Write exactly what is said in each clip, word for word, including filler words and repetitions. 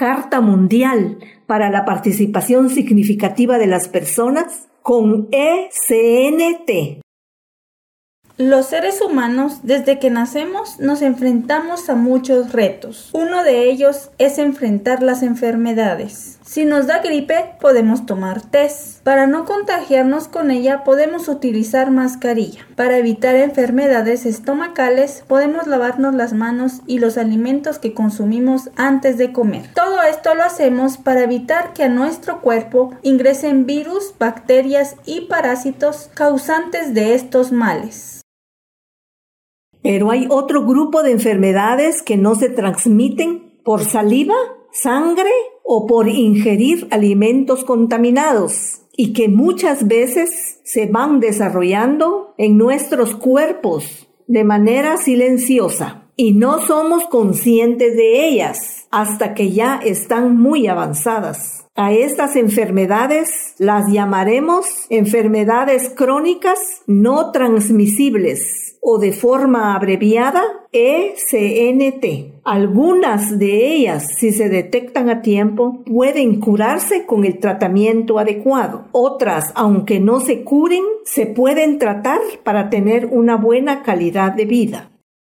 Carta Mundial para la Participación Significativa de las Personas con E C N T. Los seres humanos, desde que nacemos, nos enfrentamos a muchos retos. Uno de ellos es enfrentar las enfermedades. Si nos da gripe, podemos tomar test. Para no contagiarnos con ella, podemos utilizar mascarilla. Para evitar enfermedades estomacales, podemos lavarnos las manos y los alimentos que consumimos antes de comer. Todo esto lo hacemos para evitar que a nuestro cuerpo ingresen virus, bacterias y parásitos causantes de estos males. Pero hay otro grupo de enfermedades que no se transmiten por saliva, sangre o por ingerir alimentos contaminados y que muchas veces se van desarrollando en nuestros cuerpos de manera silenciosa y no somos conscientes de ellas hasta que ya están muy avanzadas. A estas enfermedades las llamaremos enfermedades crónicas no transmisibles o de forma abreviada E C N T. Algunas de ellas, si se detectan a tiempo, pueden curarse con el tratamiento adecuado. Otras, aunque no se curen, se pueden tratar para tener una buena calidad de vida.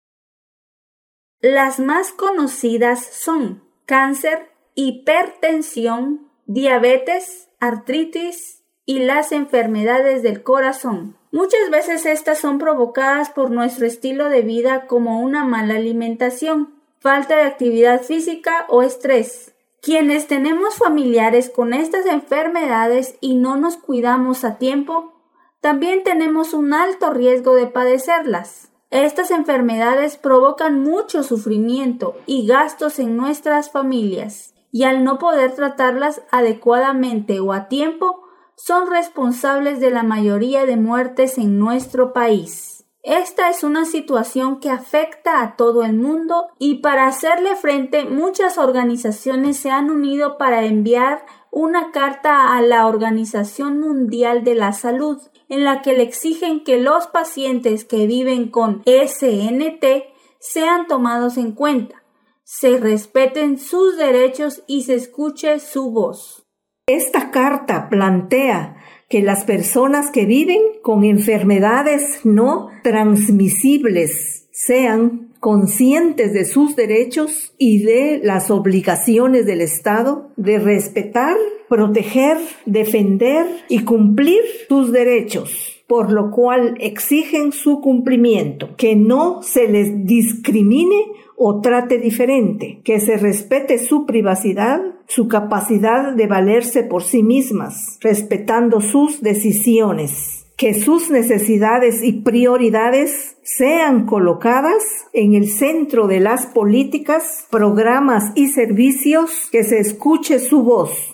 Las más conocidas son cáncer, hipertensión, diabetes, artritis y las enfermedades del corazón. Muchas veces estas son provocadas por nuestro estilo de vida como una mala alimentación, falta de actividad física o estrés. Quienes tenemos familiares con estas enfermedades y no nos cuidamos a tiempo, también tenemos un alto riesgo de padecerlas. Estas enfermedades provocan mucho sufrimiento y gastos en nuestras familias, y al no poder tratarlas adecuadamente o a tiempo, son responsables de la mayoría de muertes en nuestro país. Esta es una situación que afecta a todo el mundo y para hacerle frente muchas organizaciones se han unido para enviar una carta a la Organización Mundial de la Salud en la que le exigen que los pacientes que viven con E C N T sean tomados en cuenta, se respeten sus derechos y se escuche su voz. Esta carta plantea que las personas que viven con enfermedades no transmisibles sean conscientes de sus derechos y de las obligaciones del Estado de respetar, proteger, defender y cumplir sus derechos, por lo cual exigen su cumplimiento, que no se les discrimine o trate diferente, que se respete su privacidad, su capacidad de valerse por sí mismas, respetando sus decisiones, que sus necesidades y prioridades sean colocadas en el centro de las políticas, programas y servicios, que se escuche su voz.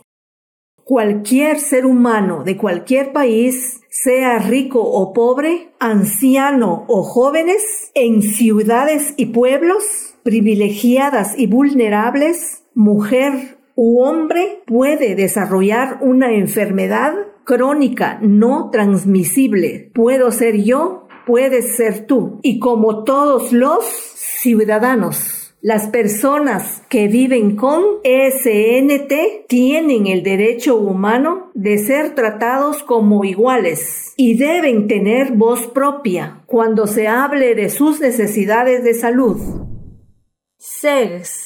Cualquier ser humano de cualquier país, sea rico o pobre, anciano o jóvenes, en ciudades y pueblos, privilegiadas y vulnerables, mujer u hombre, puede desarrollar una enfermedad crónica no transmisible. Puedo ser yo, puedes ser tú. Y como todos los ciudadanos, las personas que viven con E C N T tienen el derecho humano de ser tratados como iguales y deben tener voz propia cuando se hable de sus necesidades de salud. C E G S